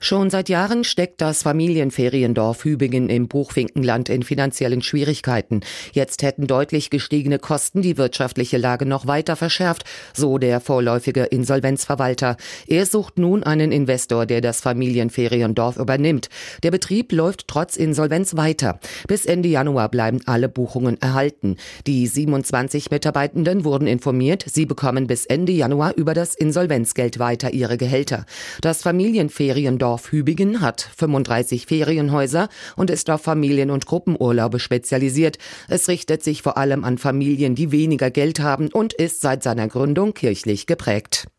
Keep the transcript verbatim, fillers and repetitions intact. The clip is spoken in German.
Schon seit Jahren steckt das Familienferiendorf Hübingen im Buchfinkenland in finanziellen Schwierigkeiten. Jetzt hätten deutlich gestiegene Kosten die wirtschaftliche Lage noch weiter verschärft, so der vorläufige Insolvenzverwalter. Er sucht nun einen Investor, der das Familienferiendorf übernimmt. Der Betrieb läuft trotz Insolvenz weiter. Bis Ende Januar bleiben alle Buchungen erhalten. Die siebenundzwanzig Mitarbeitenden wurden informiert, sie bekommen bis Ende Januar über das Insolvenzgeld weiter ihre Gehälter. Das Familienferiendorf Hübingen hat fünfunddreißig Ferienhäuser und ist auf Familien- und Gruppenurlaube spezialisiert. Es richtet sich vor allem an Familien, die weniger Geld haben und ist seit seiner Gründung kirchlich geprägt.